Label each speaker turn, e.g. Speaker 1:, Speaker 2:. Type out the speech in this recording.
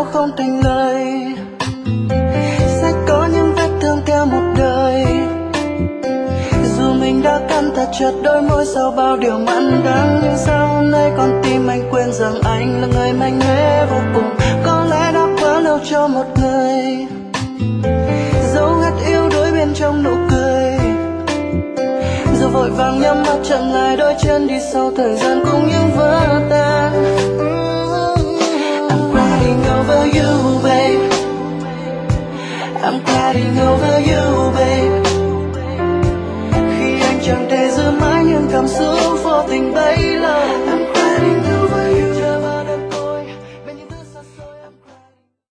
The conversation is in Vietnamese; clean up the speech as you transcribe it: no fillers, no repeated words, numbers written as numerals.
Speaker 1: sao không thành lời, sẽ có những vết thương theo một đời. Dù mình đã cắn thật chặt đôi môi sau bao điều mặn đắng, nhưng sao hôm nay con tim anh quên rằng anh là người mạnh mẽ vô cùng. Có lẽ đã quá lâu cho một người giấu hết yếu đuối bên trong nụ cười, rồi vội vàng nhắm mắt chậm lại đôi chân đi sau thời gian cùng những vỡ tan. I'm crying over you, babe. I'm crying over you, babe. Khi anh chẳng thể giữ mãi những cảm xúc vô tình bấy lâu,